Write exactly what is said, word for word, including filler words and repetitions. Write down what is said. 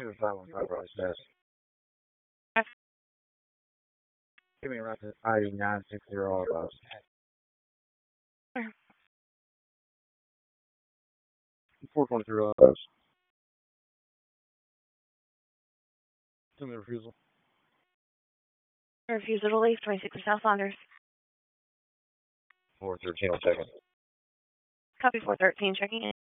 Give me a five one five Rise Pass. Give me a route to I E nine six zero all those. four twenty-three all those. Give me a refusal. Refusal to leave, twenty-six South Saunders. four thirteen will check in. Copy four thirteen, checking in.